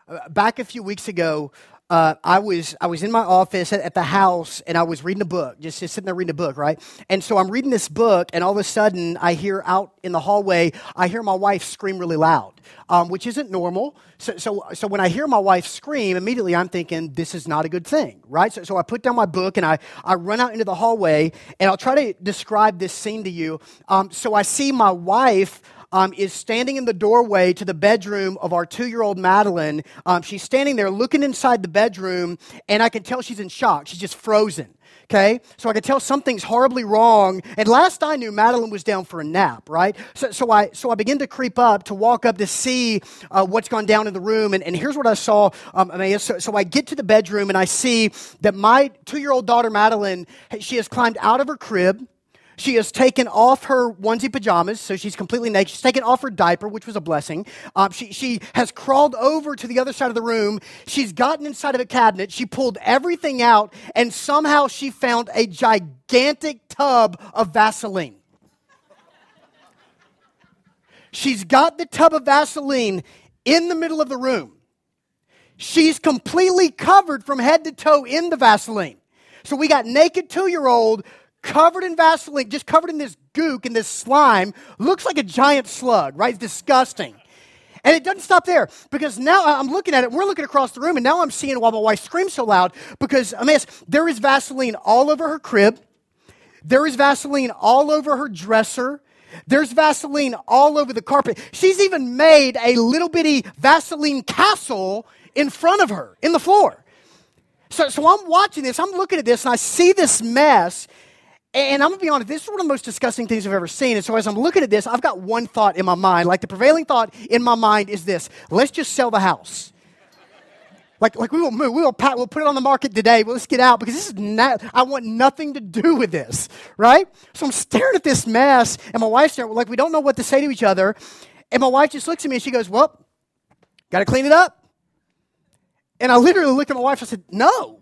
Back a few weeks ago, I was in my office at the house, and I was reading a book, just sitting there reading a book, right? And so I'm reading this book, and all of a sudden, I hear out in the hallway, I hear my wife scream really loud, which isn't normal. So when I hear my wife scream, immediately I'm thinking, this is not a good thing, right? So I put down my book, and I run out into the hallway, and I'll try to describe this scene to you. So I see my wife is standing in the doorway to the bedroom of our 2-year-old Madeline. She's standing there looking inside the bedroom, and I can tell she's in shock. She's just frozen, okay? So I can tell something's horribly wrong. And last I knew, Madeline was down for a nap, right? So I begin to creep up, to walk up to see what's gone down in the room. And here's what I saw. So I get to the bedroom, and I see that my 2-year-old daughter, Madeline, she has climbed out of her crib. She has taken off her onesie pajamas, so she's completely naked. She's taken off her diaper, which was a blessing. She has crawled over to the other side of the room. She's gotten inside of a cabinet. She pulled everything out, and somehow she found a gigantic tub of Vaseline. She's got the tub of Vaseline in the middle of the room. She's completely covered from head to toe in the Vaseline. So we got naked 2-year-old covered in Vaseline, just covered in this gook and this slime. Looks like a giant slug, right? It's disgusting. And it doesn't stop there, because now I'm looking at it, we're looking across the room, and now I'm seeing why my wife screams so loud, because, there is Vaseline all over her crib. There is Vaseline all over her dresser. There's Vaseline all over the carpet. She's even made a little bitty Vaseline castle in front of her, in the floor. So I'm watching this, I'm looking at this, and I see this mess. And I'm going to be honest, this is one of the most disgusting things I've ever seen. And so as I'm looking at this, I've got one thought in my mind. Like, the prevailing thought in my mind is this: let's just sell the house. Like we will move. We'll put it on the market today. Well, let's get out, because this is not, I want nothing to do with this, right? So I'm staring at this mess, and my wife's there, like, we don't know what to say to each other. And my wife just looks at me, and she goes, well, got to clean it up. And I literally looked at my wife, and I said, no.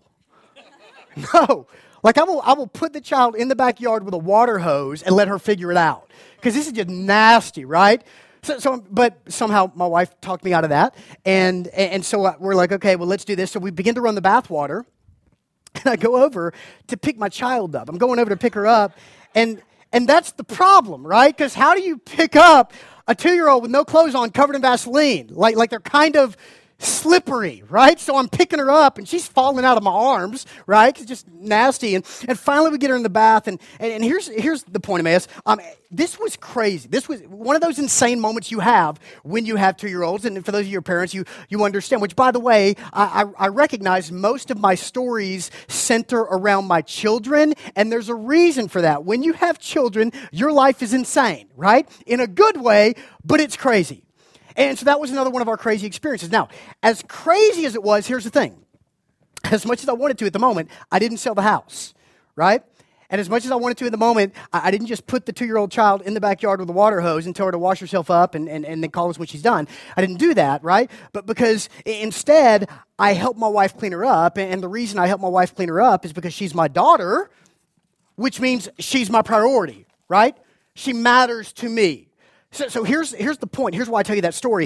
Like, I will put the child in the backyard with a water hose and let her figure it out, because this is just nasty, right? But somehow my wife talked me out of that, and so we're like, okay, well, let's do this. So we begin to run the bath water, and I go over to pick my child up. I'm going over to pick her up, and that's the problem, right? Because how do you pick up a 2-year-old with no clothes on, covered in Vaseline? Like they're kind of slippery, right? So I'm picking her up, and she's falling out of my arms, right? It's just nasty. And finally we get her in the bath, and here's the point, Emmaus. This was crazy. This was one of those insane moments you have when you have 2-year-olds. And for those of your parents, you understand, which, by the way, I recognize most of my stories center around my children, and there's a reason for that. When you have children, your life is insane, right? In a good way, but it's crazy. And so that was another one of our crazy experiences. Now, as crazy as it was, here's the thing. As much as I wanted to at the moment, I didn't sell the house, right? And as much as I wanted to at the moment, I didn't just put the 2-year-old child in the backyard with a water hose and tell her to wash herself up and then call us when she's done. I didn't do that, right? But because instead, I helped my wife clean her up. And the reason I helped my wife clean her up is because she's my daughter, which means she's my priority, right? She matters to me. So here's the point. Here's why I tell you that story.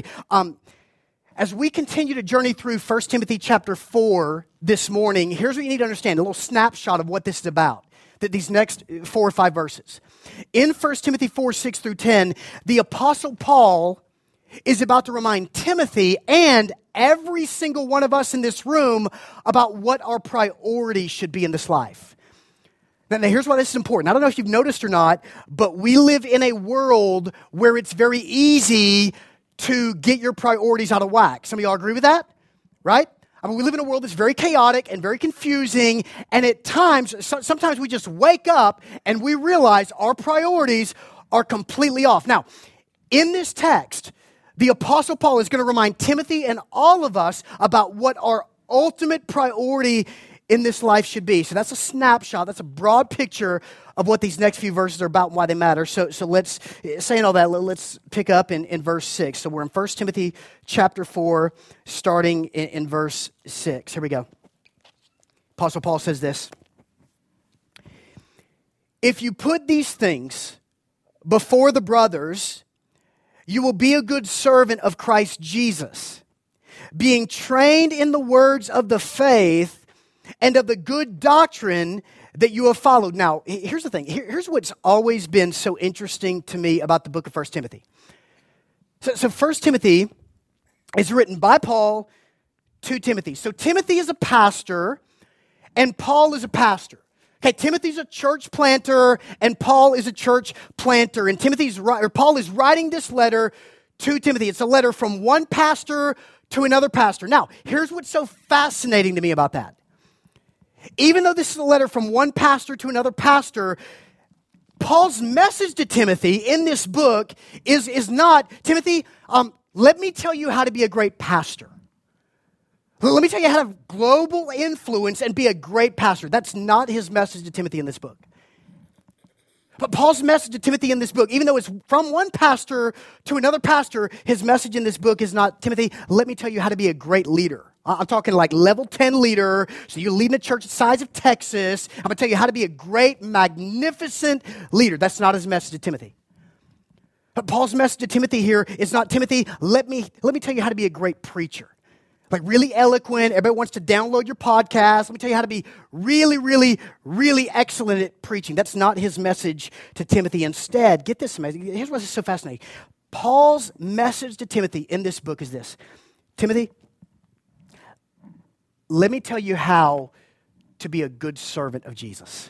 As we continue to journey through 1 Timothy chapter 4 this morning, here's what you need to understand, a little snapshot of what this is about, that these next 4 or 5 verses. In 1 Timothy 4, 6 through 10, the Apostle Paul is about to remind Timothy and every single one of us in this room about what our priorities should be in this life. Now, here's why this is important. I don't know if you've noticed or not, but we live in a world where it's very easy to get your priorities out of whack. Some of y'all agree with that, right? We live in a world that's very chaotic and very confusing, and at times, sometimes we just wake up and we realize our priorities are completely off. Now, in this text, the Apostle Paul is going to remind Timothy and all of us about what our ultimate priority in this life should be. So that's a snapshot. That's a broad picture of what these next few verses are about and why they matter. So let's, saying all that, let's pick up in verse 6. So we're in 1 Timothy chapter 4, starting in verse 6. Here we go. Apostle Paul says this: if you put these things before the brothers, you will be a good servant of Christ Jesus, being trained in the words of the faith and of the good doctrine that you have followed. Now, here's the thing. Here's what's always been so interesting to me about the book of 1 Timothy. So 1 Timothy is written by Paul to Timothy. So Timothy is a pastor, and Paul is a pastor. Okay, Timothy's a church planter, and Paul is a church planter. And Paul is writing this letter to Timothy. It's a letter from one pastor to another pastor. Now, here's what's so fascinating to me about that. Even though this is a letter from one pastor to another pastor, Paul's message to Timothy in this book is not, Timothy, let me tell you how to be a great pastor. Let me tell you how to have global influence and be a great pastor. That's not his message to Timothy in this book. But Paul's message to Timothy in this book, even though it's from one pastor to another pastor, his message in this book is not, Timothy, let me tell you how to be a great leader. I'm talking like level 10 leader. So you're leading a church the size of Texas. I'm going to tell you how to be a great, magnificent leader. That's not his message to Timothy. But Paul's message to Timothy here is not, Timothy, let me tell you how to be a great preacher. Like really eloquent. Everybody wants to download your podcast. Let me tell you how to be really, really, really excellent at preaching. That's not his message to Timothy. Instead, get this message. Here's what's so fascinating. Paul's message to Timothy in this book is this. Timothy, let me tell you how to be a good servant of Jesus.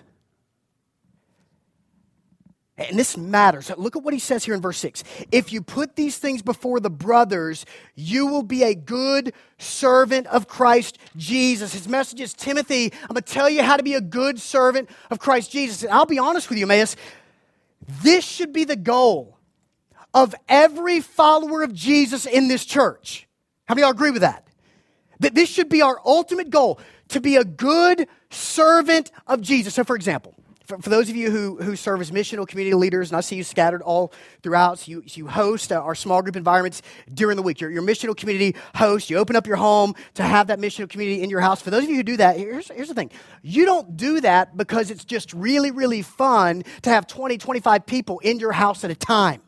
And this matters. Look at what he says here in verse 6. If you put these things before the brothers, you will be a good servant of Christ Jesus. His message is, Timothy, I'm going to tell you how to be a good servant of Christ Jesus. And I'll be honest with you, Emmaus, this should be the goal of every follower of Jesus in this church. How many of y'all agree with that? That this should be our ultimate goal, to be a good servant of Jesus. So for example, for those of you who serve as missional community leaders, and I see you scattered all throughout, so you host our small group environments during the week. You're missional community host. You open up your home to have that missional community in your house. For those of you who do that, here's the thing. You don't do that because it's just really, really fun to have 20, 25 people in your house at a time.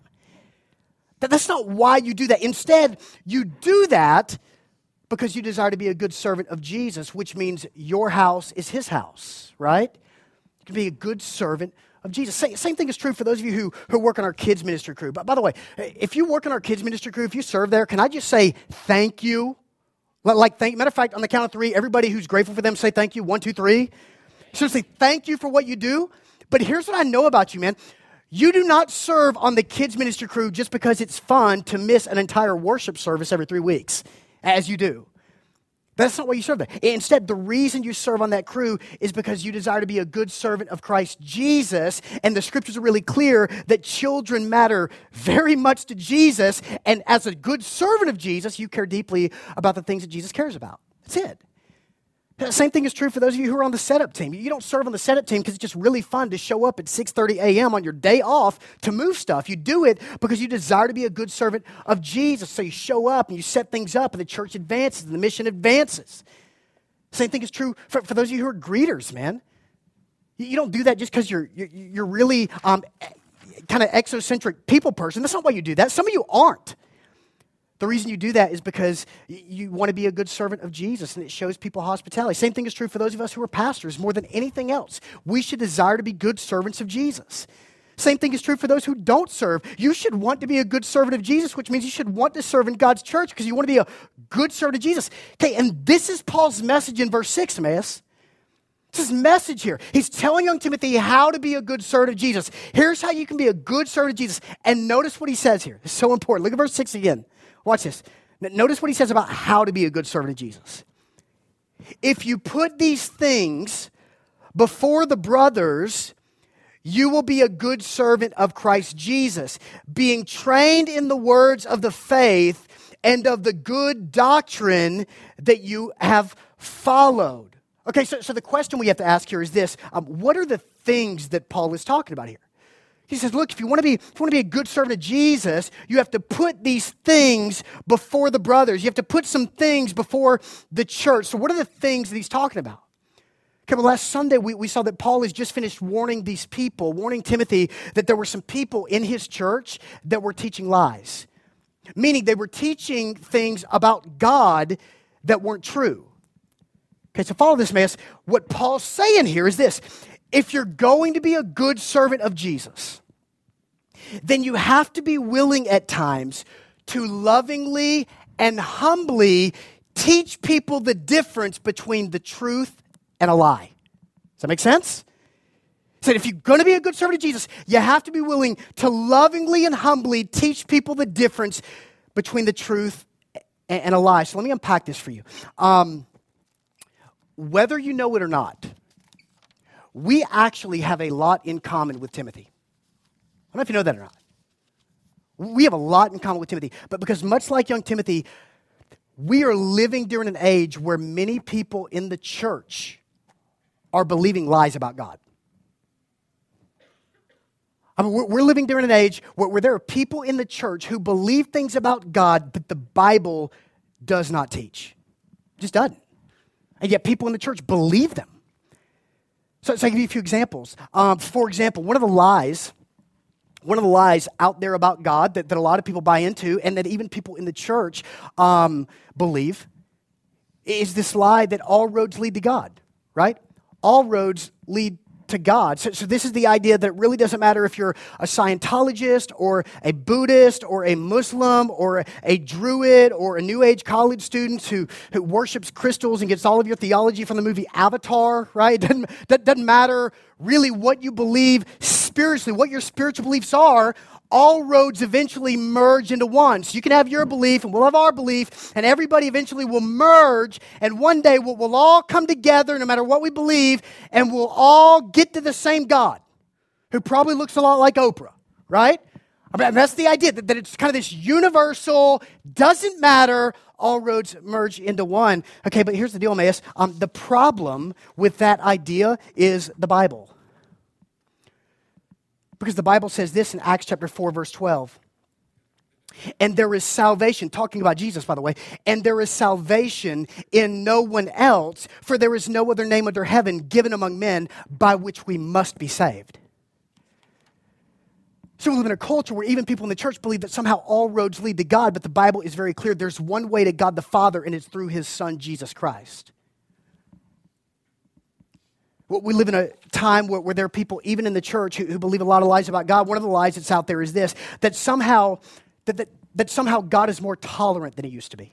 That's not why you do that. Instead, you do that because you desire to be a good servant of Jesus, which means your house is his house, right? To be a good servant of Jesus. Same thing is true for those of you who work on our kids ministry crew. But by the way, if you work on our kids ministry crew, if you serve there, can I just say thank you? Matter of fact, on the count of 3, everybody who's grateful for them, say thank you. 1, 2, 3. Seriously, thank you for what you do. But here's what I know about you, man. You do not serve on the kids ministry crew just because it's fun to miss an entire worship service every 3 weeks, as you do. That's not why you serve there. Instead, the reason you serve on that crew is because you desire to be a good servant of Christ Jesus, and the scriptures are really clear that children matter very much to Jesus, and as a good servant of Jesus, you care deeply about the things that Jesus cares about. That's it. The same thing is true for those of you who are on the setup team. You don't serve on the setup team because it's just really fun to show up at 6:30 a.m. on your day off to move stuff. You do it because you desire to be a good servant of Jesus. So you show up and you set things up and the church advances and the mission advances. Same thing is true for those of you who are greeters, man. You don't do that just because you're really kind of exocentric people person. That's not why you do that. Some of you aren't. The reason you do that is because you want to be a good servant of Jesus, and it shows people hospitality. Same thing is true for those of us who are pastors. More than anything else, we should desire to be good servants of Jesus. Same thing is true for those who don't serve. You should want to be a good servant of Jesus, which means you should want to serve in God's church because you want to be a good servant of Jesus. Okay, and this is Paul's message in verse 6, Emmaus. It's his message here. He's telling young Timothy how to be a good servant of Jesus. Here's how you can be a good servant of Jesus. And notice what he says here. It's so important. Look at verse 6 again. Watch this. Notice what he says about how to be a good servant of Jesus. If you put these things before the brothers, you will be a good servant of Christ Jesus, being trained in the words of the faith and of the good doctrine that you have followed. Okay, so the question we have to ask here is this. What are the things that Paul is talking about here? He says, look, if you want to be a good servant of Jesus, you have to put these things before the brothers. You have to put some things before the church. So what are the things that he's talking about? Okay, well, last Sunday we saw that Paul has just finished warning Timothy, that there were some people in his church that were teaching lies. Meaning they were teaching things about God that weren't true. Okay, so follow this mess. What Paul's saying here is this. If you're going to be a good servant of Jesus, then you have to be willing at times to lovingly and humbly teach people the difference between the truth and a lie. Does that make sense? He said if you're going to be a good servant of Jesus, you have to be willing to lovingly and humbly teach people the difference between the truth and a lie. So let me unpack this for you. Whether you know it or not, we actually have a lot in common with Timothy. I don't know if you know that or not. We have a lot in common with Timothy, but because much like young Timothy, we are living during an age where many people in the church are believing lies about God. I mean, we're living during an age where there are people in the church who believe things about God that the Bible does not teach. It just doesn't. And yet people in the church believe them. So I'll give you a few examples. For example, one of the lies out there about God that a lot of people buy into and that even people in the church believe is this lie that all roads lead to God, right? All roads lead to God. So this is the idea that it really doesn't matter if you're a Scientologist or a Buddhist or a Muslim or a Druid or a New Age college student who worships crystals and gets all of your theology from the movie Avatar, right? That doesn't matter really what you believe spiritually, what your spiritual beliefs are. All roads eventually merge into one. So you can have your belief and we'll have our belief and everybody eventually will merge and one day we'll all come together no matter what we believe and we'll all get to the same God who probably looks a lot like Oprah, right? I mean, that's the idea that it's kind of this universal, doesn't matter, all roads merge into one. Okay, but here's the deal, Emmaus. The problem with that idea is the Bible. Because the Bible says this in Acts chapter 4, verse 12. And there is salvation, talking about Jesus, by the way, and there is salvation in no one else, for there is no other name under heaven given among men by which we must be saved. So we live in a culture where even people in the church believe that somehow all roads lead to God, but the Bible is very clear. There's one way to God the Father, and it's through his Son, Jesus Christ. We live in a time where there are people, even in the church, who believe a lot of lies about God. One of the lies that's out there is this, that somehow God is more tolerant than he used to be.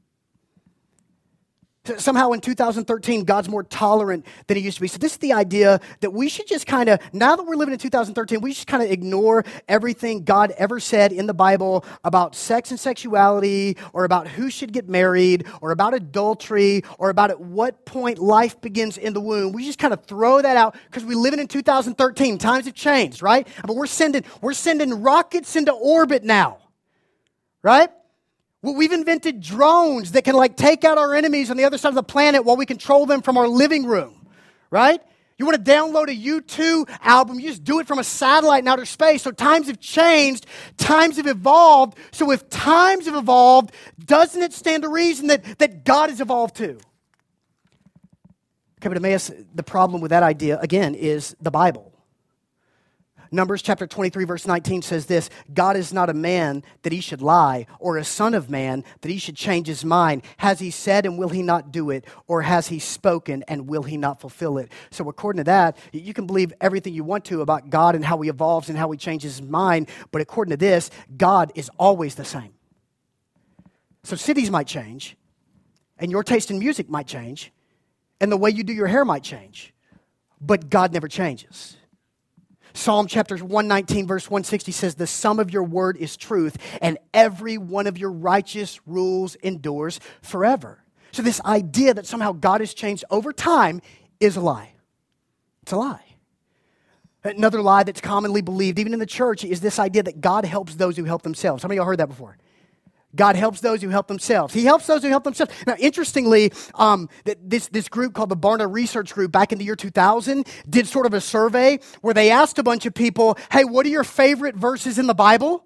Somehow in 2013, God's more tolerant than he used to be. So this is the idea that we should just kind of, now that we're living in 2013, we should kind of ignore everything God ever said in the Bible about sex and sexuality, or about who should get married, or about adultery, or about at what point life begins in the womb. We just kind of throw that out because we live in 2013. Times have changed, right? But we're sending rockets into orbit now, right? Well, we've invented drones that can take out our enemies on the other side of the planet while we control them from our living room, right? You want to download a U2 album, you just do it from a satellite in outer space. So times have changed, times have evolved. So if times have evolved, doesn't it stand to reason that God has evolved too? Okay, but Emmaus, the problem with that idea, again, is the Bible. Numbers chapter 23, verse 19 says this, God is not a man that he should lie, or a son of man that he should change his mind. Has he said and will he not do it? Or has he spoken and will he not fulfill it? So according to that, you can believe everything you want to about God and how he evolves and how he changes his mind. But according to this, God is always the same. So cities might change, and your taste in music might change, and the way you do your hair might change. But God never changes. Psalm chapter 119, verse 160 says, the sum of your word is truth, and every one of your righteous rules endures forever. So this idea that somehow God has changed over time is a lie. It's a lie. Another lie that's commonly believed, even in the church, is this idea that God helps those who help themselves. How many of y'all heard that before? God helps those who help themselves. He helps those who help themselves. Now, interestingly, this group called the Barna Research Group back in the year 2000 did sort of a survey where they asked a bunch of people, hey, what are your favorite verses in the Bible?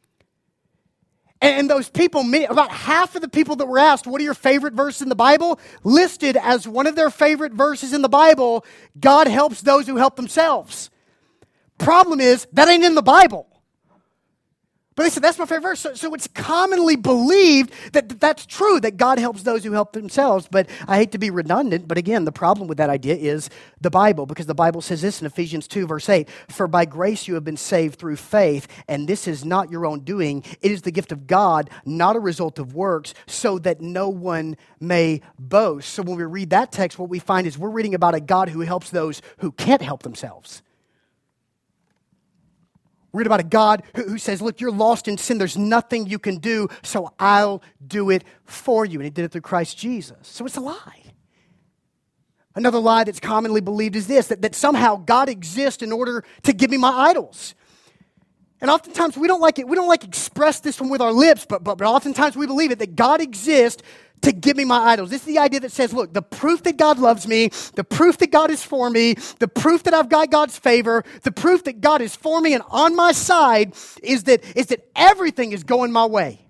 And those people, about half of the people that were asked, what are your favorite verses in the Bible? Listed as one of their favorite verses in the Bible, God helps those who help themselves. Problem is, that ain't in the Bible. But listen, that's my favorite verse. So it's commonly believed that that's true, that God helps those who help themselves. But I hate to be redundant, but again, the problem with that idea is the Bible, because the Bible says this in Ephesians 2, verse 8, "For by grace you have been saved through faith, and this is not your own doing. It is the gift of God, not a result of works, so that no one may boast." So when we read that text, what we find is we're reading about a God who helps those who can't help themselves. We're reading about a God who says, look, you're lost in sin. There's nothing you can do, so I'll do it for you. And he did it through Christ Jesus. So it's a lie. Another lie that's commonly believed is this, that somehow God exists in order to give me my idols. And oftentimes we don't like express this one with our lips, but oftentimes we believe it, that God exists to give me my idols. This is the idea that says, look, the proof that God loves me, the proof that God is for me, the proof that I've got God's favor, the proof that God is for me and on my side is that everything is going my way.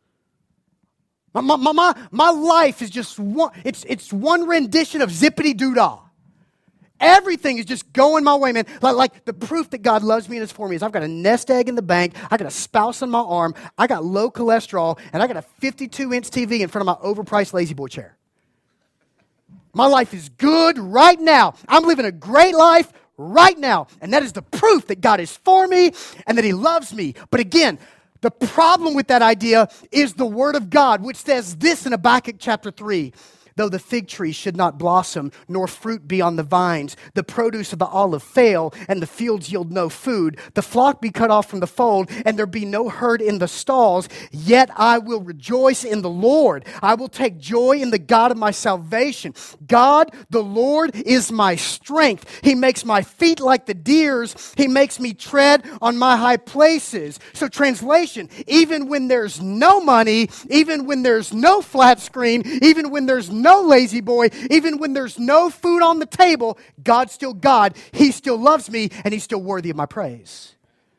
My life is just it's one rendition of zippity-doo-dah. Everything is just going my way, man. Like the proof that God loves me and is for me is I've got a nest egg in the bank, I got a spouse on my arm, I got low cholesterol, and I got a 52-inch TV in front of my overpriced lazy boy chair. My life is good right now. I'm living a great life right now. And that is the proof that God is for me and that he loves me. But again, the problem with that idea is the Word of God, which says this in Habakkuk chapter 3. "Though the fig tree should not blossom, nor fruit be on the vines, the produce of the olive fail, and the fields yield no food, the flock be cut off from the fold, and there be no herd in the stalls, yet I will rejoice in the Lord. I will take joy in the God of my salvation. God, the Lord, is my strength. He makes my feet like the deer's. He makes me tread on my high places." So translation, even when there's no money, even when there's no flat screen, even when there's no lazy boy, even when there's no food on the table, God's still God. He still loves me, and he's still worthy of my praise.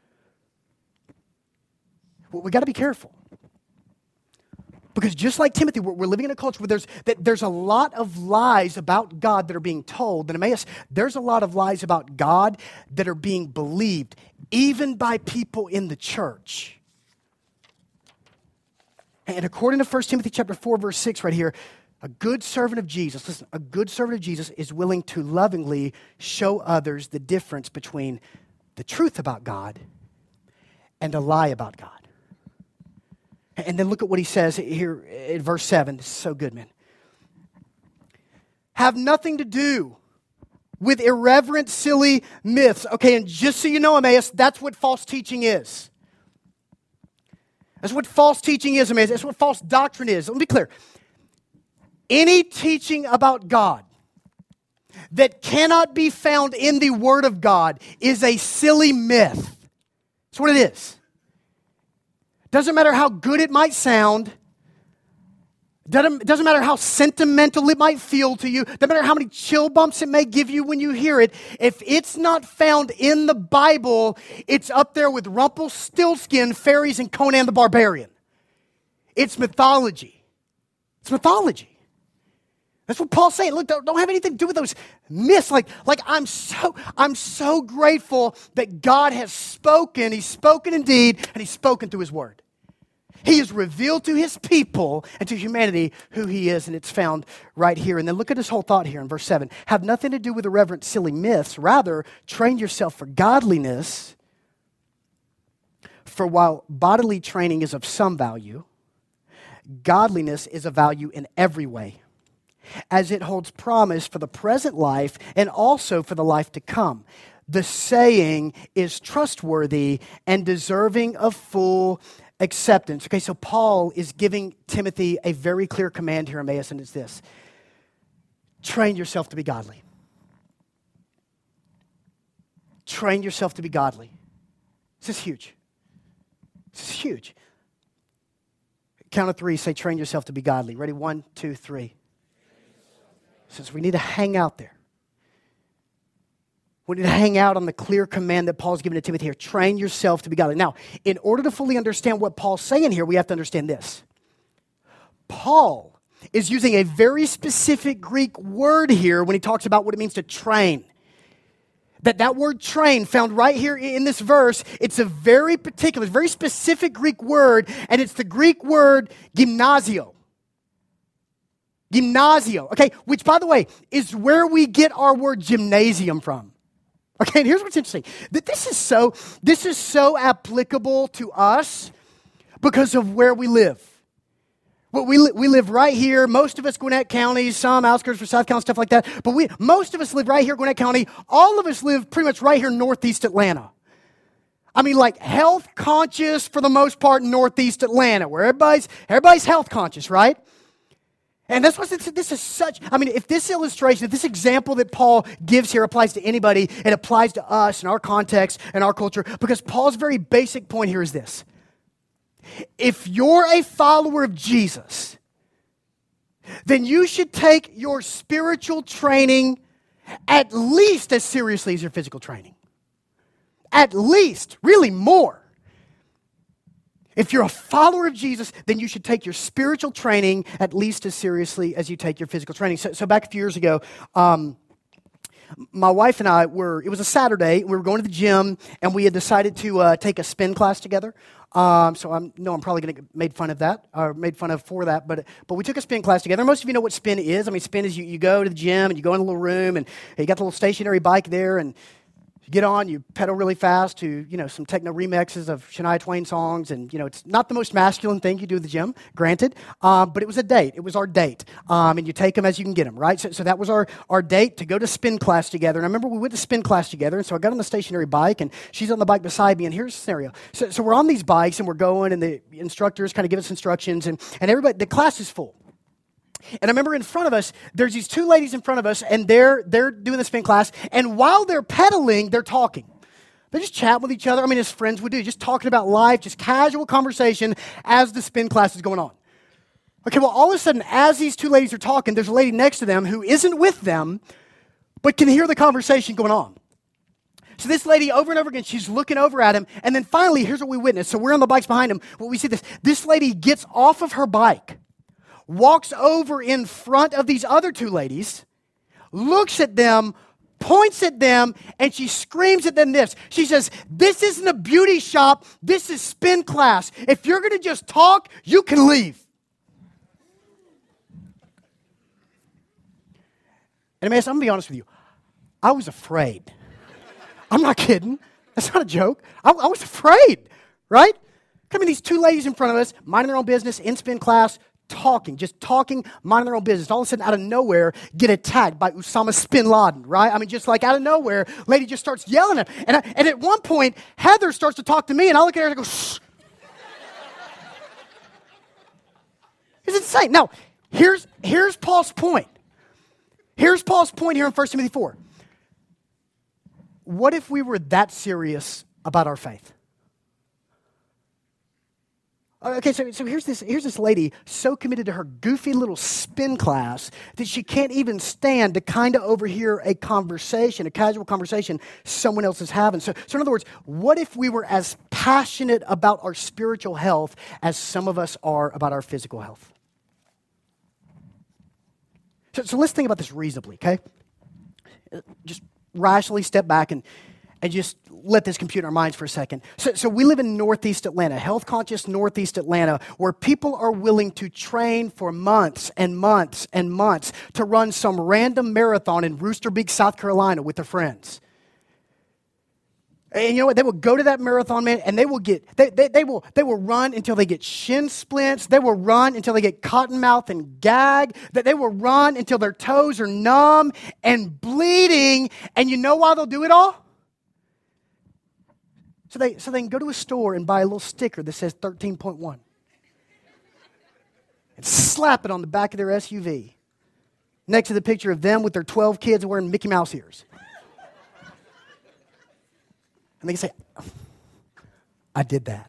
Well, we got to be careful. Because just like Timothy, we're living in a culture where there's a lot of lies about God that are being told. And Emmaus, there's a lot of lies about God that are being believed, even by people in the church. And according to 1 Timothy chapter 4, verse 6 right here, a good servant of Jesus, listen, a good servant of Jesus is willing to lovingly show others the difference between the truth about God and a lie about God. And then look at what he says here in verse 7. This is so good, man. "Have nothing to do with irreverent, silly myths." Okay, and just so you know, Emmaus, that's what false teaching is. That's what false teaching is, Emmaus. That's what false doctrine is. Let me be clear. Any teaching about God that cannot be found in the Word of God is a silly myth. That's what it is. Doesn't matter how good it might sound. Doesn't matter how sentimental it might feel to you. Doesn't matter how many chill bumps it may give you when you hear it. If it's not found in the Bible, it's up there with Rumpelstiltskin, fairies, and Conan the Barbarian. It's mythology. It's mythology. That's what Paul's saying. Look, don't have anything to do with those myths. Like I'm so grateful that God has spoken. He's spoken indeed, and he's spoken through his word. He has revealed to his people and to humanity who he is, and it's found right here. And then look at this whole thought here in verse 7. "Have nothing to do with irreverent, silly myths. Rather, train yourself for godliness. For while bodily training is of some value, godliness is of value in every way, as it holds promise for the present life and also for the life to come. The saying is trustworthy and deserving of full acceptance." Okay, so Paul is giving Timothy a very clear command here, Emmaus, and it's this. Train yourself to be godly. Train yourself to be godly. This is huge. This is huge. Count of three, say train yourself to be godly. Ready? 1, 2, 3. Says we need to hang out there. We need to hang out on the clear command that Paul's given to Timothy here. Train yourself to be godly. Now, in order to fully understand what Paul's saying here, we have to understand this. Paul is using a very specific Greek word here when he talks about what it means to train. That word train found right here in this verse, it's a very particular, very specific Greek word, and it's the Greek word gymnasio. Gymnasio, okay, which by the way is where we get our word gymnasium from. Okay, and here's what's interesting. That this is so applicable to us because of where we live. Well, we live right here. Most of us, Gwinnett County, some outskirts of South County, stuff like that. But most of us live right here, Gwinnett County. All of us live pretty much right here, northeast Atlanta. I mean, like health conscious for the most part, northeast Atlanta, where everybody's health conscious, right? And that's what this is such. I mean, if this illustration, if this example that Paul gives here applies to anybody, it applies to us in our context and our culture, because Paul's very basic point here is this. If you're a follower of Jesus, then you should take your spiritual training at least as seriously as your physical training. At least, really more. If you're a follower of Jesus, then you should take your spiritual training at least as seriously as you take your physical training. So back a few years ago, my wife and I it was a Saturday, we were going to the gym, and we had decided to take a spin class together. So I'm probably going to get made fun of that, or made fun of for that, but we took a spin class together. Most of you know what spin is. I mean, spin is you go to the gym, and you go in a little room, and you got the little stationary bike there, and you get on, you pedal really fast to, some techno remixes of Shania Twain songs, and, it's not the most masculine thing you do at the gym, granted, but it was a date. It was our date, and you take them as you can get them, right? So that was our date to go to spin class together, and I remember we went to spin class together, and so I got on the stationary bike, and she's on the bike beside me, and here's the scenario. So we're on these bikes, and we're going, and the instructors kind of give us instructions, and everybody, the class is full. And I remember in front of us, there's these two ladies in front of us, and they're doing the spin class, and while they're pedaling, they're talking. They're just chatting with each other. I mean, as friends would do, just talking about life, just casual conversation as the spin class is going on. Okay, well, all of a sudden, as these two ladies are talking, there's a lady next to them who isn't with them, but can hear the conversation going on. So this lady, over and over again, she's looking over at him, and then finally, here's what we witness. So we're on the bikes behind him. Well, we see this. This lady gets off of her bike, walks over in front of these other two ladies, looks at them, points at them, and she screams at them this. She says, "This isn't a beauty shop. This is spin class. If you're going to just talk, you can leave." And I'm going to be honest with you. I was afraid. I'm not kidding. That's not a joke. I was afraid, right? Coming these two ladies in front of us, minding their own business, in spin class, just talking, minding their own business. All of a sudden, out of nowhere, get attacked by Osama bin Laden, right? I mean, just like out of nowhere, lady just starts yelling at him. And at one point, Heather starts to talk to me, and I look at her and I go, "Shh." It's insane. Now, here's Paul's point. Here's Paul's point here in 1 Timothy 4. What if we were that serious about our faith? Okay, so here's this lady so committed to her goofy little spin class that she can't even stand to kind of overhear a conversation, a casual conversation someone else is having. So in other words, what if we were as passionate about our spiritual health as some of us are about our physical health? So let's think about this reasonably, okay? Just rationally step back and just let this compute in our minds for a second. So we live in northeast Atlanta, health-conscious northeast Atlanta, where people are willing to train for months and months and months to run some random marathon in Rooster Beach, South Carolina with their friends. And you know what? They will go to that marathon, man, and they will run until they get shin splints. They will run until they get cotton mouth and gag. They will run until their toes are numb and bleeding. And you know why they'll do it all? So they can go to a store and buy a little sticker that says 13.1 and slap it on the back of their SUV next to the picture of them with their 12 kids wearing Mickey Mouse ears. And they can say, "I did that.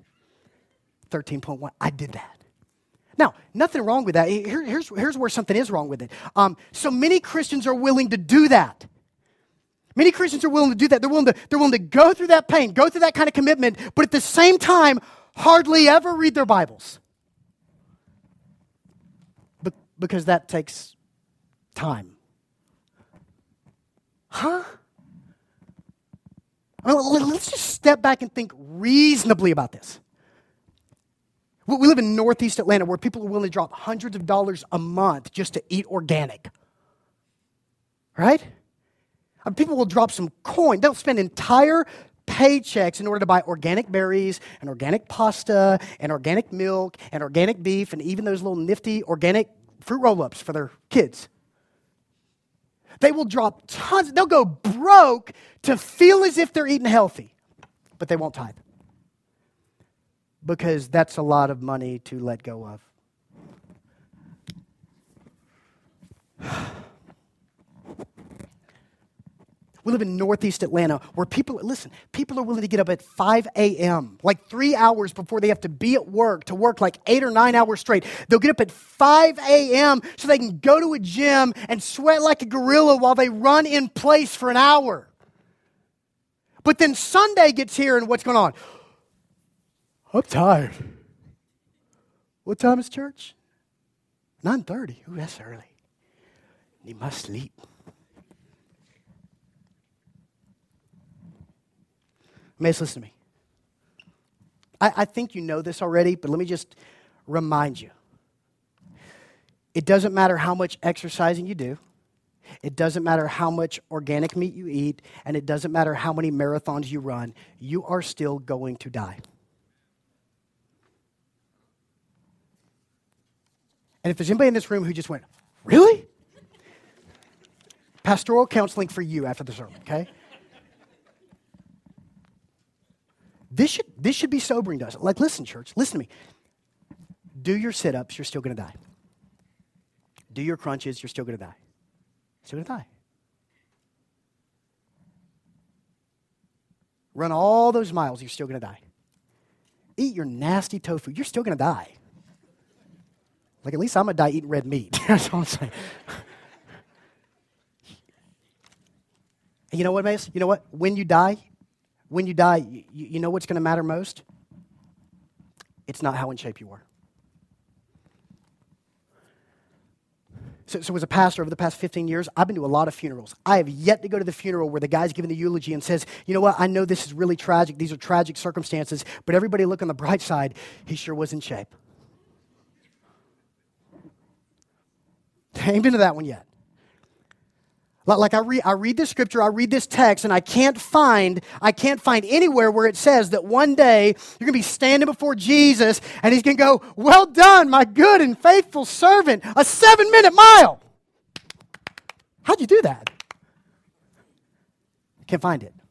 13.1, I did that." Now, nothing wrong with that. Here's where something is wrong with it. So many Christians are willing to do that. Many Christians are willing to do that. They're willing to go through that pain, go through that kind of commitment, but at the same time, hardly ever read their Bibles. Because that takes time. Huh? I mean, let's just step back and think reasonably about this. We live in Northeast Atlanta where people are willing to drop hundreds of dollars a month just to eat organic. Right? People will drop some coin. They'll spend entire paychecks in order to buy organic berries and organic pasta and organic milk and organic beef and even those little nifty organic fruit roll-ups for their kids. They will drop tons. They'll go broke to feel as if they're eating healthy, but they won't tithe because that's a lot of money to let go of. We live in Northeast Atlanta where people are willing to get up at 5 a.m., like 3 hours before they have to be at work, to work like 8 or 9 hours straight. They'll get up at 5 a.m. so they can go to a gym and sweat like a gorilla while they run in place for an hour. But then Sunday gets here and what's going on? I'm tired. What time is church? 9:30. Ooh, that's early. You must sleep. Mace, listen to me. I think you know this already, but let me just remind you. It doesn't matter how much exercising you do. It doesn't matter how much organic meat you eat, and it doesn't matter how many marathons you run. You are still going to die. And if there's anybody in this room who just went, really? Pastoral counseling for you after the sermon, okay? This should be sobering to us. Like, listen, church, listen to me. Do your sit-ups, you're still going to die. Do your crunches, you're still going to die. Still going to die. Run all those miles, you're still going to die. Eat your nasty tofu, you're still going to die. Like, at least I'm going to die eating red meat. That's all I'm saying. And you know what, Mace? You know what? When you die, you know what's going to matter most? It's not how in shape you were. So as a pastor over the past 15 years, I've been to a lot of funerals. I have yet to go to the funeral where the guy's giving the eulogy and says, you know what, I know this is really tragic. These are tragic circumstances, but everybody look on the bright side. He sure was in shape. I ain't been to that one yet. Like I read this scripture, I read this text, and I can't find anywhere where it says that one day you're going to be standing before Jesus and he's going to go, well done, my good and faithful servant, a 7-minute mile. How'd you do that? Can't find it.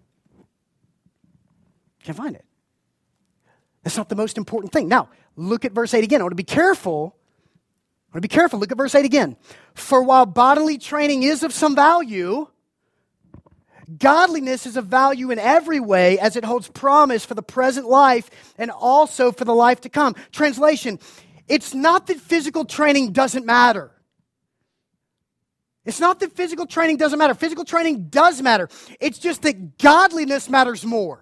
Can't find it. That's not the most important thing. Now, look at verse 8 again. I want to be careful. Look at verse 8 again. For while bodily training is of some value, godliness is of value in every way as it holds promise for the present life and also for the life to come. Translation, it's not that physical training doesn't matter. It's not that physical training doesn't matter. Physical training does matter. It's just that godliness matters more.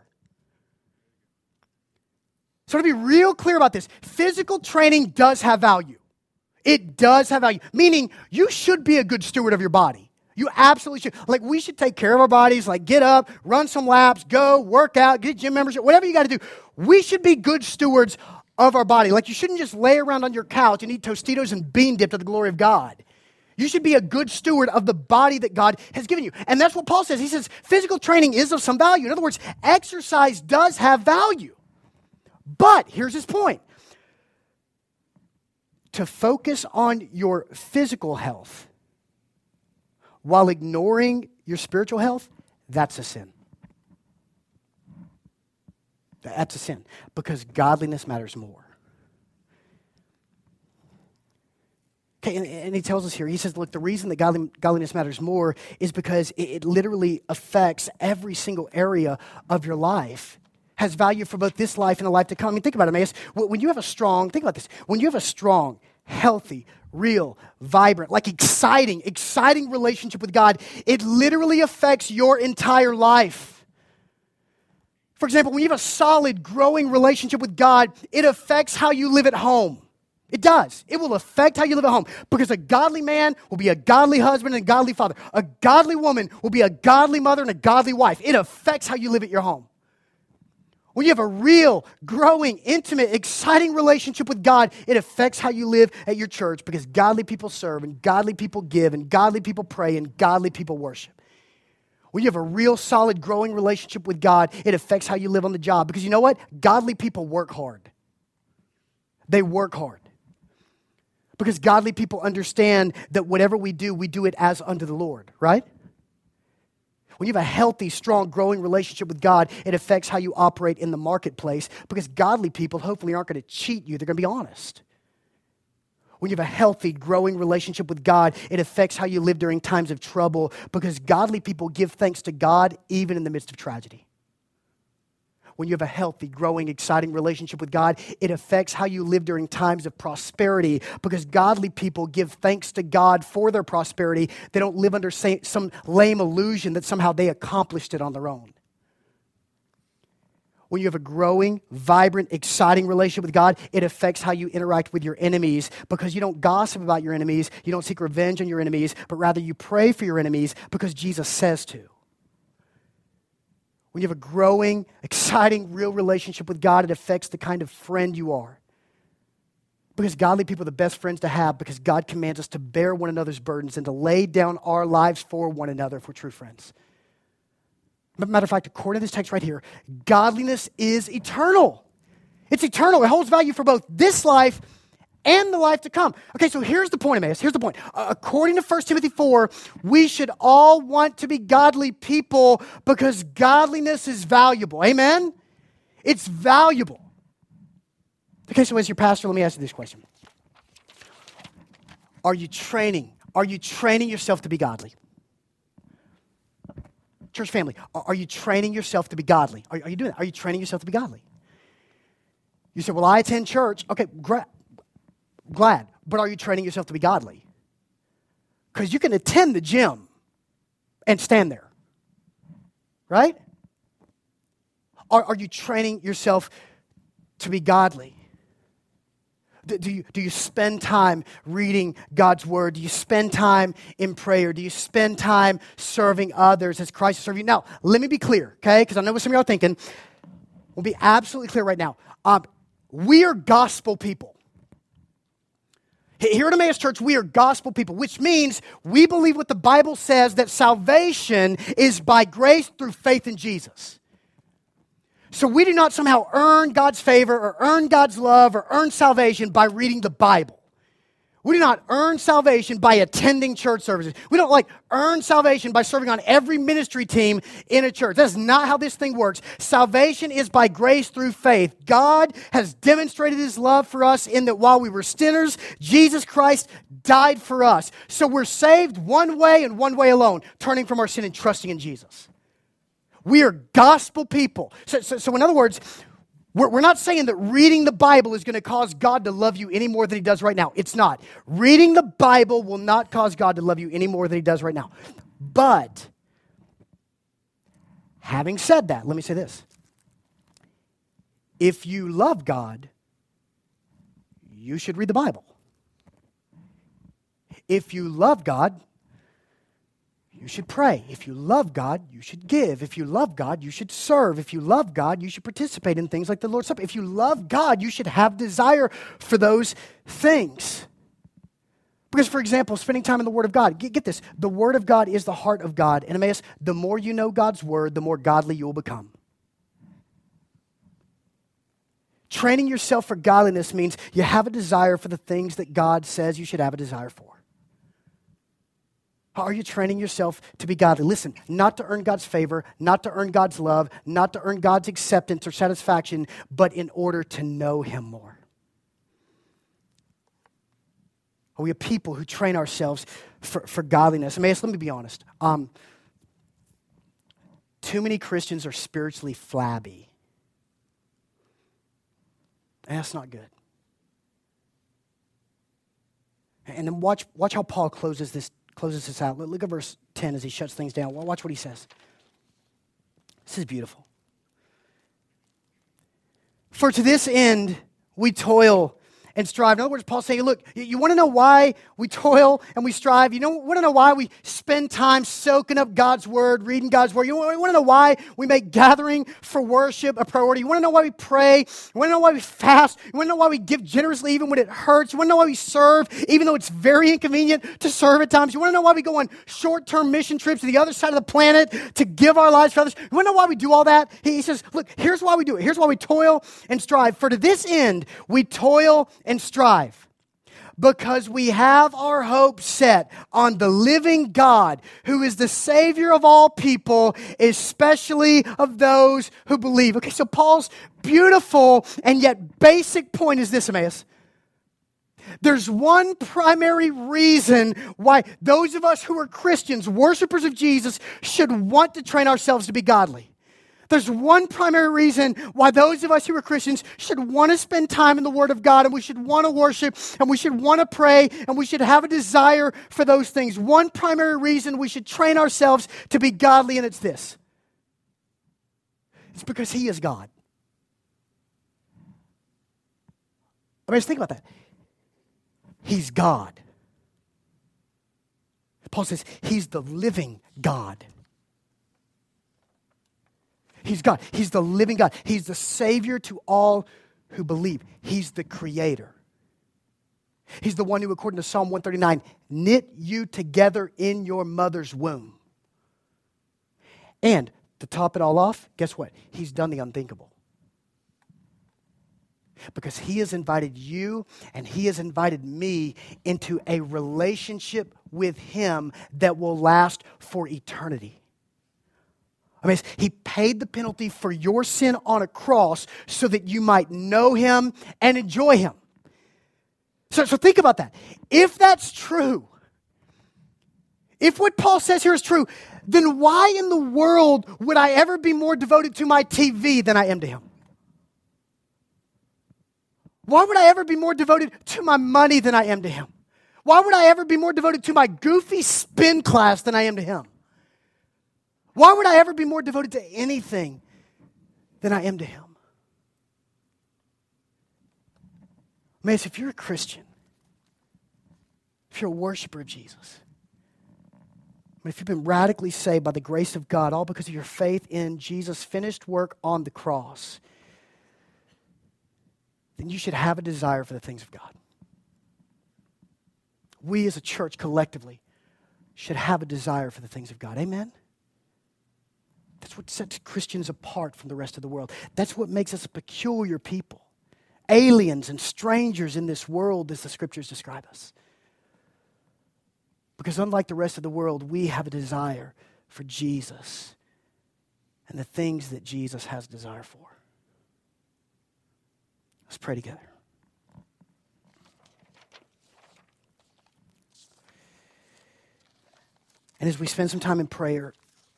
So to be real clear about this, physical training does have value. It does have value, meaning you should be a good steward of your body. You absolutely should. Like, we should take care of our bodies, like get up, run some laps, go, work out, get gym membership, whatever you got to do. We should be good stewards of our body. Like, you shouldn't just lay around on your couch and eat Tostitos and bean dip to the glory of God. You should be a good steward of the body that God has given you. And that's what Paul says. He says physical training is of some value. In other words, exercise does have value. But here's his point. To focus on your physical health while ignoring your spiritual health, that's a sin. That's a sin because godliness matters more. Okay, and he tells us here, he says, look, the reason that godliness matters more is because it literally affects every single area of your life. Has value for both this life and the life to come. I mean, think about it, Emmaus. When you have a strong, think about this. When you have a strong, healthy, real, vibrant, like exciting relationship with God, it literally affects your entire life. For example, when you have a solid, growing relationship with God, it affects how you live at home. It does. It will affect how you live at home because a godly man will be a godly husband and a godly father. A godly woman will be a godly mother and a godly wife. It affects how you live at your home. When you have a real, growing, intimate, exciting relationship with God, it affects how you live at your church because godly people serve and godly people give and godly people pray and godly people worship. When you have a real, solid, growing relationship with God, it affects how you live on the job because you know what? Godly people work hard. They work hard. Because godly people understand that whatever we do it as unto the Lord, right? When you have a healthy, strong, growing relationship with God, it affects how you operate in the marketplace because godly people hopefully aren't going to cheat you. They're going to be honest. When you have a healthy, growing relationship with God, it affects how you live during times of trouble because godly people give thanks to God even in the midst of tragedy. When you have a healthy, growing, exciting relationship with God, it affects how you live during times of prosperity because godly people give thanks to God for their prosperity. They don't live under some lame illusion that somehow they accomplished it on their own. When you have a growing, vibrant, exciting relationship with God, it affects how you interact with your enemies because you don't gossip about your enemies, you don't seek revenge on your enemies, but rather you pray for your enemies because Jesus says to. When you have a growing, exciting, real relationship with God, it affects the kind of friend you are. Because godly people are the best friends to have because God commands us to bear one another's burdens and to lay down our lives for one another if we're true friends. Matter of fact, according to this text right here, godliness is eternal. It's eternal. It holds value for both this life and the life to come. Okay, so here's the point, Emmaus. Here's the point. According to 1 Timothy 4, we should all want to be godly people because godliness is valuable. Amen? It's valuable. Okay, so as your pastor, let me ask you this question. Are you training yourself to be godly? Church family, are you training yourself to be godly? Are you doing that? Are you training yourself to be godly? You say, well, I attend church. Okay, glad. But are you training yourself to be godly? Because you can attend the gym and stand there. Right? Are you training yourself to be godly? Do you spend time reading God's word? Do you spend time in prayer? Do you spend time serving others as Christ served you? Now, let me be clear, okay? Because I know what some of y'all are thinking. We'll be absolutely clear right now. We are gospel people. Here at Emmaus Church, we are gospel people, which means we believe what the Bible says, that salvation is by grace through faith in Jesus. So we do not somehow earn God's favor or earn God's love or earn salvation by reading the Bible. We do not earn salvation by attending church services. We don't earn salvation by serving on every ministry team in a church. That's not how this thing works. Salvation is by grace through faith. God has demonstrated his love for us in that while we were sinners, Jesus Christ died for us. So we're saved one way and one way alone, turning from our sin and trusting in Jesus. We are gospel people. So in other words, we're not saying that reading the Bible is going to cause God to love you any more than he does right now. It's not. Reading the Bible will not cause God to love you any more than he does right now. But, having said that, let me say this. If you love God, you should read the Bible. If you love God, you should pray. If you love God, you should give. If you love God, you should serve. If you love God, you should participate in things like the Lord's Supper. If you love God, you should have desire for those things. Because, for example, spending time in the Word of God. Get this. The Word of God is the heart of God. And Emmaus, the more you know God's Word, the more godly you will become. Training yourself for godliness means you have a desire for the things that God says you should have a desire for. Are you training yourself to be godly? Listen, not to earn God's favor, not to earn God's love, not to earn God's acceptance or satisfaction, but in order to know him more. Are we a people who train ourselves for godliness? Emmaus, let me be honest. Too many Christians are spiritually flabby. And that's not good. And then watch how Paul closes this out. Look at verse 10 as he shuts things down. Watch what he says. This is beautiful. For to this end we toil and strive. In other words, Paul's saying, look, you want to know why we toil and we strive? Want to know why we spend time soaking up God's word, reading God's word? You want to know why we make gathering for worship a priority? You want to know why we pray? You want to know why we fast? You want to know why we give generously even when it hurts? You want to know why we serve even though it's very inconvenient to serve at times? You want to know why we go on short-term mission trips to the other side of the planet to give our lives for others? You want to know why we do all that? He says, look, here's why we do it. Here's why we toil and strive. For to this end, we toil and strive, because we have our hope set on the living God, who is the Savior of all people, especially of those who believe. Okay, so Paul's beautiful and yet basic point is this, Emmaus. There's one primary reason why those of us who are Christians, worshipers of Jesus, should want to train ourselves to be godly. There's one primary reason why those of us who are Christians should want to spend time in the Word of God, and we should want to worship, and we should want to pray, and we should have a desire for those things. One primary reason we should train ourselves to be godly, and it's this. It's because He is God. I mean, just think about that. He's God. Paul says He's the living God. He's God. He's the living God. He's the Savior to all who believe. He's the Creator. He's the one who, according to Psalm 139, knit you together in your mother's womb. And to top it all off, guess what? He's done the unthinkable. Because He has invited you and He has invited me into a relationship with Him that will last for eternity. I mean, He paid the penalty for your sin on a cross so that you might know Him and enjoy Him. So think about that. If that's true, if what Paul says here is true, then why in the world would I ever be more devoted to my TV than I am to Him? Why would I ever be more devoted to my money than I am to Him? Why would I ever be more devoted to my goofy spin class than I am to Him? Why would I ever be more devoted to anything than I am to Him? Man, if you're a Christian, if you're a worshiper of Jesus, if you've been radically saved by the grace of God, all because of your faith in Jesus' finished work on the cross, then you should have a desire for the things of God. We as a church collectively should have a desire for the things of God. Amen? That's what sets Christians apart from the rest of the world. That's what makes us a peculiar people. Aliens and strangers in this world, as the Scriptures describe us. Because unlike the rest of the world, we have a desire for Jesus and the things that Jesus has desire for. Let's pray together. And as we spend some time in prayer,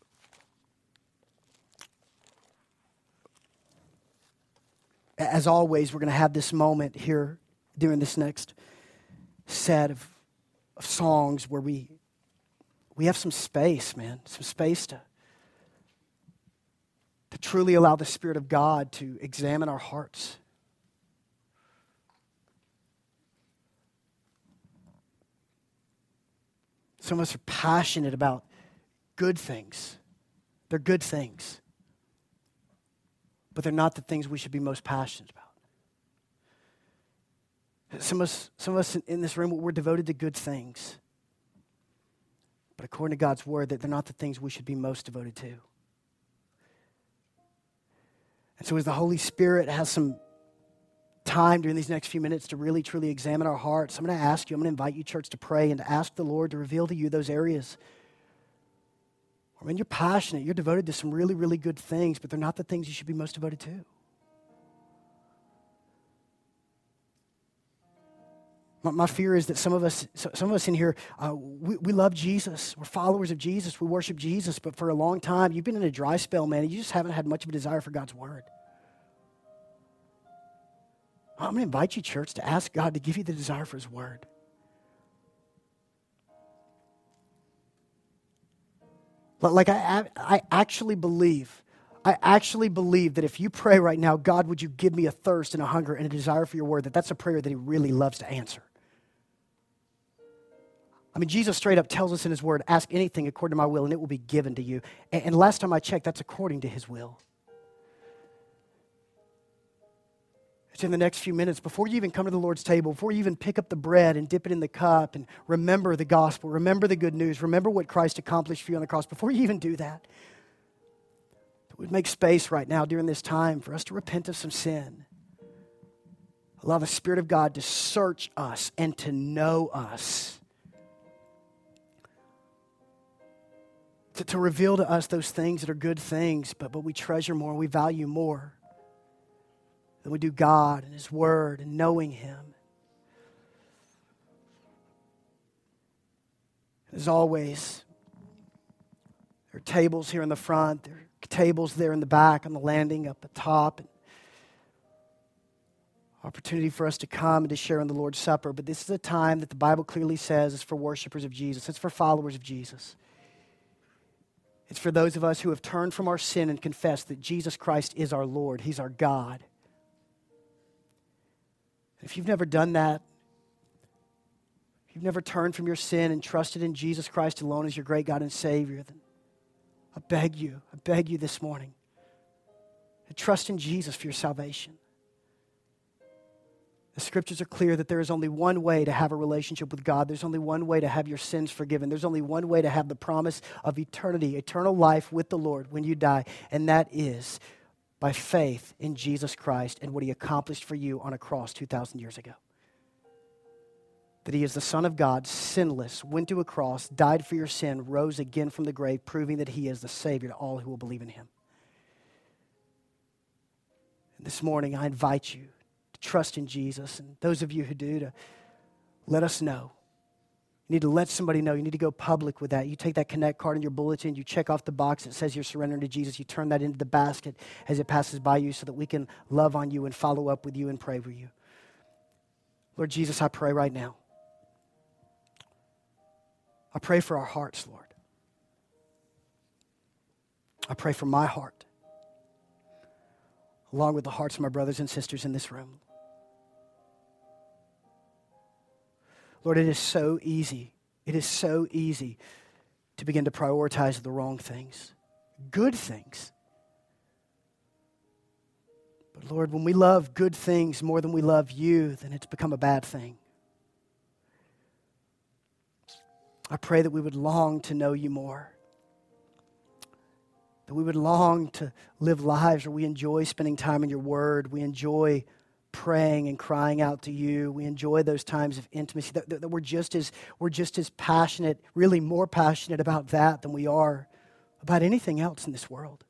as always, we're going to have this moment here during this next set of songs where we have some space, man, some space to truly allow the Spirit of God to examine our hearts. Some of us are passionate about good things. They're good things. But they're not the things we should be most passionate about. Some of us in this room, we're devoted to good things. But according to God's word, that they're not the things we should be most devoted to. And so as the Holy Spirit has some time during these next few minutes to really, truly examine our hearts, I'm going to ask you, I'm going to invite you, church, to pray and to ask the Lord to reveal to you those areas where, man, you're passionate, you're devoted to some really, really good things, but they're not the things you should be most devoted to. My fear is that some of us in here, we love Jesus. We're followers of Jesus. We worship Jesus. But for a long time, you've been in a dry spell, man, and you just haven't had much of a desire for God's word. I'm going to invite you, church, to ask God to give you the desire for His word. Like I actually believe I actually believe that if you pray right now, God, would you give me a thirst and a hunger and a desire for your word, that's a prayer that he really loves to answer. I mean, Jesus straight up tells us in his word, ask anything according to my will and it will be given to you. And last time I checked, that's according to his will. It's in the next few minutes, before you even come to the Lord's table, before you even pick up the bread and dip it in the cup and remember the gospel, remember the good news, remember what Christ accomplished for you on the cross, before you even do that, we'd make space right now during this time for us to repent of some sin. Allow the Spirit of God to search us and to know us. To reveal to us those things that are good things, but we treasure more, we value more than we do God and his word and knowing him. As always, there are tables here in the front, there are tables there in the back on the landing up at top. And opportunity for us to come and to share in the Lord's Supper. But this is a time that the Bible clearly says is for worshipers of Jesus. It's for followers of Jesus. It's for those of us who have turned from our sin and confessed that Jesus Christ is our Lord. He's our God. If you've never done that, if you've never turned from your sin and trusted in Jesus Christ alone as your great God and Savior, then I beg you this morning to trust in Jesus for your salvation. The scriptures are clear that there is only one way to have a relationship with God. There's only one way to have your sins forgiven. There's only one way to have the promise of eternity, eternal life with the Lord when you die, and that is by faith in Jesus Christ and what he accomplished for you on a cross 2,000 years ago. That he is the Son of God, sinless, went to a cross, died for your sin, rose again from the grave, proving that he is the Savior to all who will believe in him. And this morning, I invite you to trust in Jesus, and those of you who do, to let us know. You need to let somebody know. You need to go public with that. You take that Connect card in your bulletin, you check off the box that says you're surrendering to Jesus, you turn that into the basket as it passes by you so that we can love on you and follow up with you and pray for you. Lord Jesus, I pray right now. I pray for our hearts, Lord. I pray for my heart, along with the hearts of my brothers and sisters in this room. Lord, it is so easy to begin to prioritize the wrong things, good things. But Lord, when we love good things more than we love you, then it's become a bad thing. I pray that we would long to know you more, that we would long to live lives where we enjoy spending time in your word, we enjoy praying and crying out to you, we enjoy those times of intimacy, that we're just as passionate, really more passionate about that than we are about anything else in this world.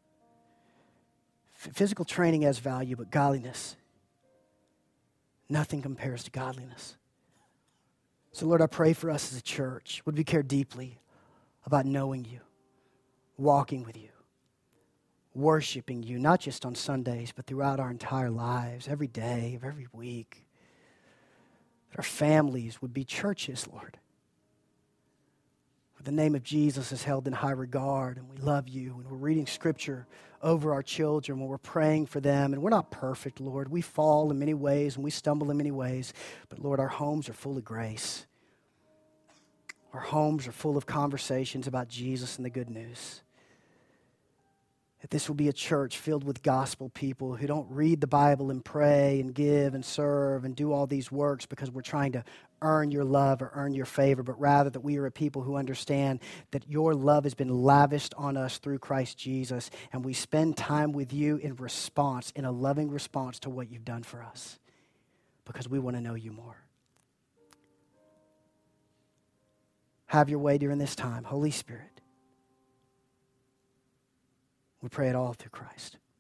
Physical training has value, but godliness, nothing compares to godliness. So Lord, I pray for us as a church. Would we care deeply about knowing you, walking with you, worshiping you, not just on Sundays, but throughout our entire lives, every day of every week. That our families would be churches, Lord, where the name of Jesus is held in high regard, and we love you, and we're reading Scripture over our children, when we're praying for them. And we're not perfect, Lord. We fall in many ways, and we stumble in many ways. But Lord, our homes are full of grace. Our homes are full of conversations about Jesus and the good news. That this will be a church filled with gospel people who don't read the Bible and pray and give and serve and do all these works because we're trying to earn your love or earn your favor, but rather that we are a people who understand that your love has been lavished on us through Christ Jesus, and we spend time with you in response, in a loving response to what you've done for us, because we want to know you more. Have your way during this time, Holy Spirit. We pray it all through Christ.